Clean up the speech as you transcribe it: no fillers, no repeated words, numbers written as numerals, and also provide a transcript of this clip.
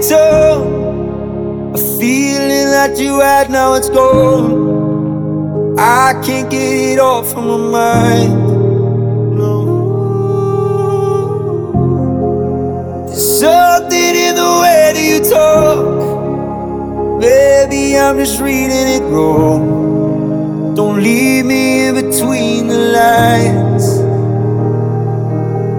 tongue. A feeling that you had, now it's gone. I can't get it off from my mind. No. There's something in the way that you talk. Maybe I'm just reading it wrong. Don't leave me in between the lines.